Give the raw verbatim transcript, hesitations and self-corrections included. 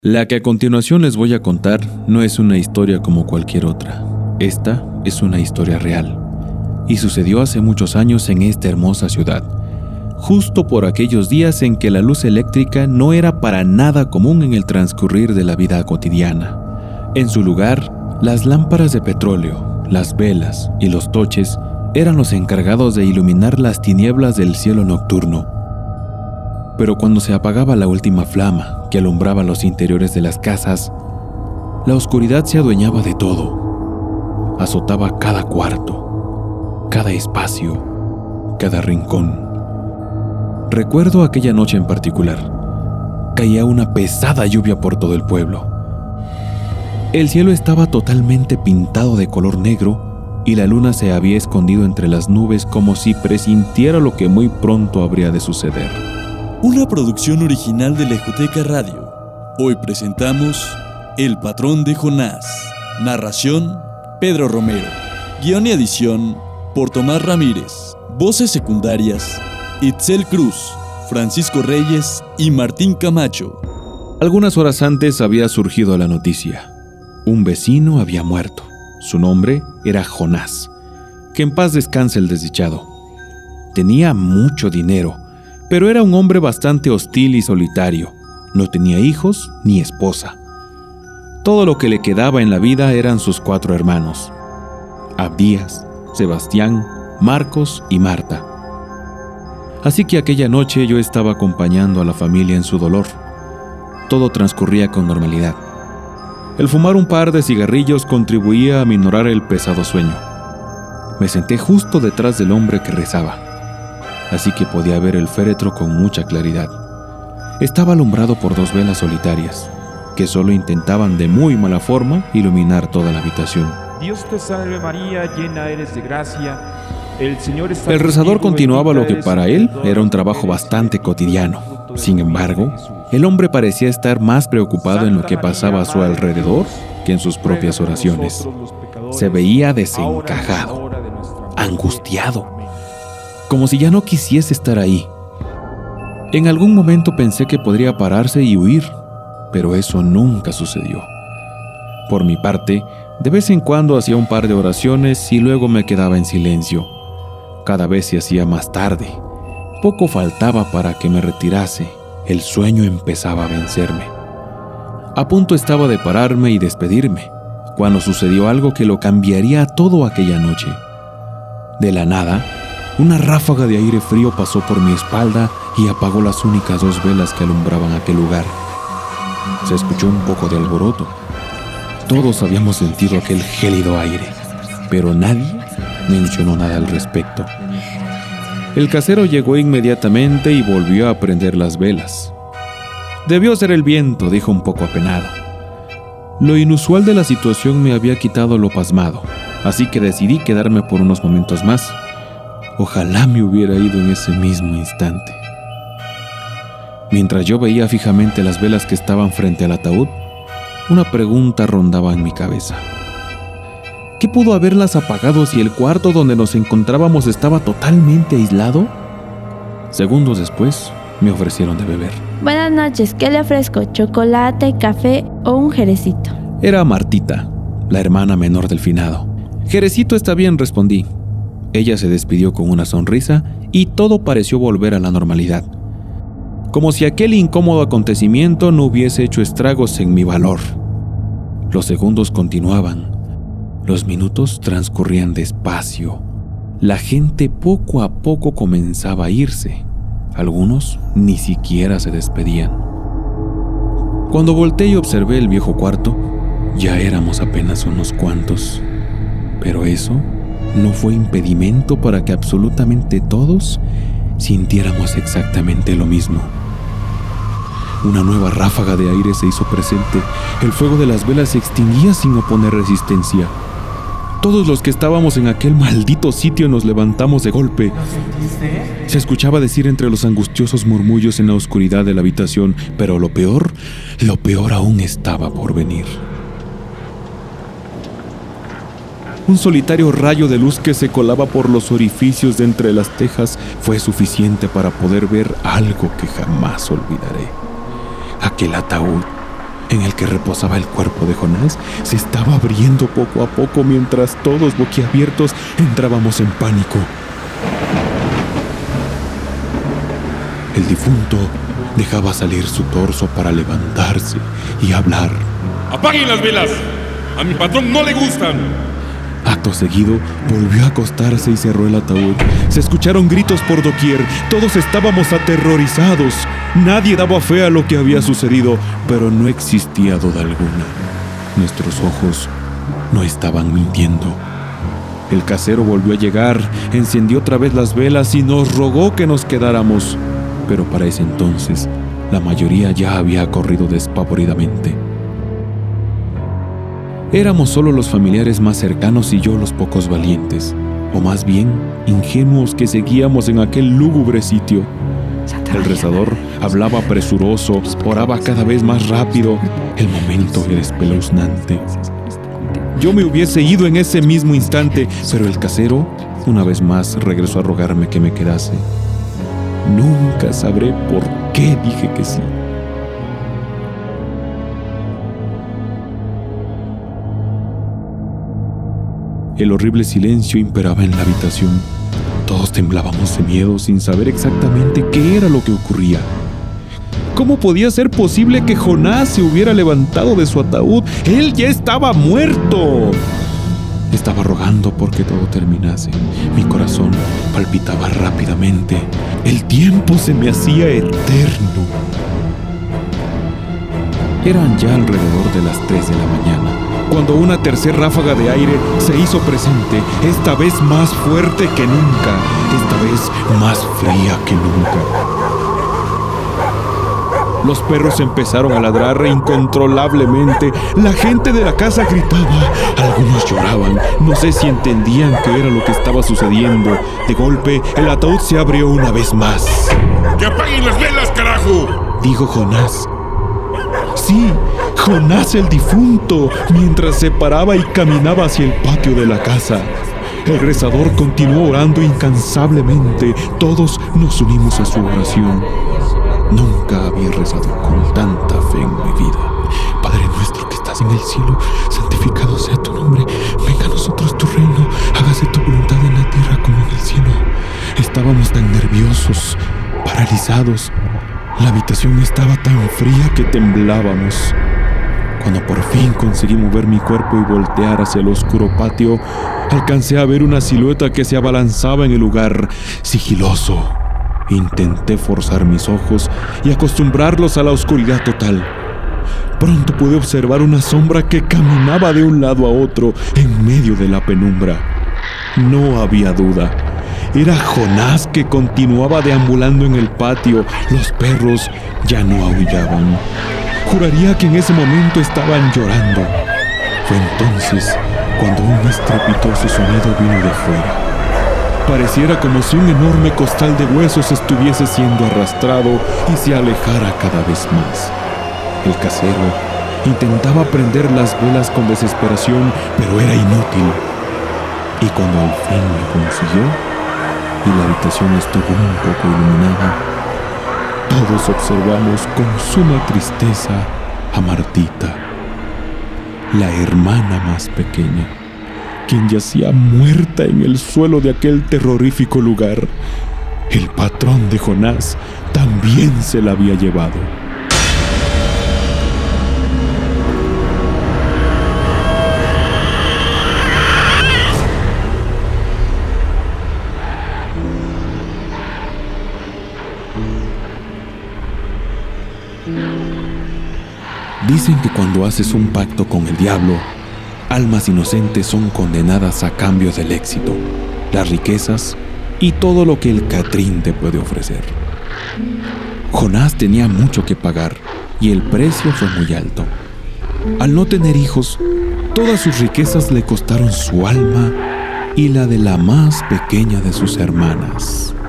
La que a continuación les voy a contar no es una historia como cualquier otra. Esta es una historia real y sucedió hace muchos años en esta hermosa ciudad, justo por aquellos días en que la luz eléctrica no era para nada común en el transcurrir de la vida cotidiana. En su lugar, las lámparas de petróleo, las velas y los toches eran los encargados de iluminar las tinieblas del cielo nocturno. Pero cuando se apagaba la última flama que alumbraba los interiores de las casas, la oscuridad se adueñaba de todo. Azotaba cada cuarto, cada espacio, cada rincón. Recuerdo aquella noche en particular. Caía una pesada lluvia por todo el pueblo. El cielo estaba totalmente pintado de color negro y la luna se había escondido entre las nubes como si presintiera lo que muy pronto habría de suceder. Una producción original de Lejoteca Radio. Hoy presentamos El Patrón de Jonás. Narración, Pedro Romero. Guión y edición, por Tomás Ramírez. Voces secundarias, Itzel Cruz, Francisco Reyes y Martín Camacho. Algunas horas antes había surgido la noticia. Un vecino había muerto. Su nombre era Jonás. Que en paz descanse el desdichado. Tenía mucho dinero, pero era un hombre bastante hostil y solitario. No tenía hijos ni esposa. Todo lo que le quedaba en la vida eran sus cuatro hermanos: Abdías, Sebastián, Marcos y Marta. Así que aquella noche yo estaba acompañando a la familia en su dolor. Todo transcurría con normalidad. El fumar un par de cigarrillos contribuía a minorar el pesado sueño. Me senté justo detrás del hombre que rezaba, así que podía ver el féretro con mucha claridad. Estaba alumbrado por dos velas solitarias, que solo intentaban de muy mala forma iluminar toda la habitación. Dios te salve María, llena eres de gracia, el Señor está El rezador contigo, continuaba lo que bendita para eres él entre era un todas trabajo las bastante mujeres, cotidiano. fruto de Sin tu embargo, vientre, Jesús. el hombre parecía estar más preocupado en lo que Santa pasaba a su María, Madre de alrededor Dios, que en sus ruega propias por oraciones. nosotros, los pecadores, Se veía ahora y en la desencajado, hora de nuestra muerte. angustiado, Amén. como si ya no quisiese estar ahí. En algún momento pensé que podría pararse y huir, pero eso nunca sucedió. Por mi parte, de vez en cuando hacía un par de oraciones y luego me quedaba en silencio. Cada vez se hacía más tarde. Poco faltaba para que me retirase. El sueño empezaba a vencerme. A punto estaba de pararme y despedirme, cuando sucedió algo que lo cambiaría todo aquella noche. De la nada, una ráfaga de aire frío pasó por mi espalda y apagó las únicas dos velas que alumbraban aquel lugar. Se escuchó un poco de alboroto. Todos habíamos sentido aquel gélido aire, pero nadie mencionó nada al respecto. El casero llegó inmediatamente y volvió a prender las velas. Debió ser el viento, dijo un poco apenado. Lo inusual de la situación me había quitado lo pasmado, así que decidí quedarme por unos momentos más. Ojalá me hubiera ido en ese mismo instante. Mientras yo veía fijamente las velas que estaban frente al ataúd, una pregunta rondaba en mi cabeza. ¿Qué pudo haberlas apagado si el cuarto donde nos encontrábamos estaba totalmente aislado? Segundos después, me ofrecieron de beber. Buenas noches, ¿qué le ofrezco? ¿Chocolate, café o un jerecito? Era Martita, la hermana menor del finado. Jerecito está bien, respondí. Ella se despidió con una sonrisa y todo pareció volver a la normalidad. Como si aquel incómodo acontecimiento no hubiese hecho estragos en mi valor. Los segundos continuaban. Los minutos transcurrían despacio. La gente poco a poco comenzaba a irse. Algunos ni siquiera se despedían. Cuando volteé y observé el viejo cuarto, ya éramos apenas unos cuantos. Pero eso no fue impedimento para que absolutamente todos sintiéramos exactamente lo mismo. Una nueva ráfaga de aire se hizo presente. El fuego de las velas se extinguía sin oponer resistencia. Todos los que estábamos en aquel maldito sitio nos levantamos de golpe. ¿Lo sentiste? Se escuchaba decir entre los angustiosos murmullos en la oscuridad de la habitación, pero lo peor, lo peor aún estaba por venir. Un solitario rayo de luz que se colaba por los orificios de entre las tejas fue suficiente para poder ver algo que jamás olvidaré. Aquel ataúd, en el que reposaba el cuerpo de Jonás se estaba abriendo poco a poco mientras todos boquiabiertos entrábamos en pánico. El difunto dejaba salir su torso para levantarse y hablar. ¡Apaguen las velas! ¡A mi patrón no le gustan! Acto seguido, volvió a acostarse y cerró el ataúd. Se escucharon gritos por doquier. Todos estábamos aterrorizados. Nadie daba fe a lo que había sucedido, pero no existía duda alguna. Nuestros ojos no estaban mintiendo. El casero volvió a llegar, encendió otra vez las velas y nos rogó que nos quedáramos. Pero para ese entonces, la mayoría ya había corrido despavoridamente. Éramos solo los familiares más cercanos y yo los pocos valientes, o más bien ingenuos que seguíamos en aquel lúgubre sitio. El rezador hablaba presuroso, oraba cada vez más rápido. El momento era espeluznante. Yo me hubiese ido en ese mismo instante, pero el casero, una vez más, regresó a rogarme que me quedase. Nunca sabré por qué dije que sí. El horrible silencio imperaba en la habitación. Todos temblábamos de miedo sin saber exactamente qué era lo que ocurría. ¿Cómo podía ser posible que Jonás se hubiera levantado de su ataúd? ¡Él ya estaba muerto! Estaba rogando porque todo terminase. Mi corazón palpitaba rápidamente. El tiempo se me hacía eterno. Eran ya alrededor de las tres de la mañana, cuando una tercera ráfaga de aire se hizo presente, esta vez más fuerte que nunca, esta vez más fría que nunca. Los perros empezaron a ladrar incontrolablemente. La gente de la casa gritaba. Algunos lloraban. No sé si entendían qué era lo que estaba sucediendo. De golpe, el ataúd se abrió una vez más. ¡Que apaguen las velas, carajo!, dijo Jonás. Sí, Jonás el difunto, mientras se paraba y caminaba hacia el patio de la casa. El rezador continuó orando incansablemente. Todos nos unimos a su oración. Nunca había rezado con tanta fe en mi vida. Padre nuestro que estás en el cielo, santificado sea tu nombre. Venga a nosotros tu reino. Hágase tu voluntad en la tierra como en el cielo. Estábamos tan nerviosos, paralizados. La habitación estaba tan fría que temblábamos. Cuando por fin conseguí mover mi cuerpo y voltear hacia el oscuro patio, alcancé a ver una silueta que se abalanzaba en el lugar, sigiloso. Intenté forzar mis ojos y acostumbrarlos a la oscuridad total. Pronto pude observar una sombra que caminaba de un lado a otro en medio de la penumbra. No había duda. Era Jonás que continuaba deambulando en el patio. Los perros ya no aullaban. Juraría que en ese momento estaban llorando. Fue entonces cuando un estrepitoso sonido vino de fuera. Pareciera como si un enorme costal de huesos estuviese siendo arrastrado y se alejara cada vez más. El casero intentaba prender las velas con desesperación, pero era inútil. Y cuando al fin lo consiguió, y la habitación estuvo un poco iluminada, todos observamos con suma tristeza a Martita, la hermana más pequeña, quien yacía muerta en el suelo de aquel terrorífico lugar. El patrón de Jonás también se la había llevado. Dicen que cuando haces un pacto con el diablo, almas inocentes son condenadas a cambio del éxito, las riquezas y todo lo que el Catrín te puede ofrecer. Jonás tenía mucho que pagar y el precio fue muy alto. Al no tener hijos, todas sus riquezas le costaron su alma y la de la más pequeña de sus hermanas.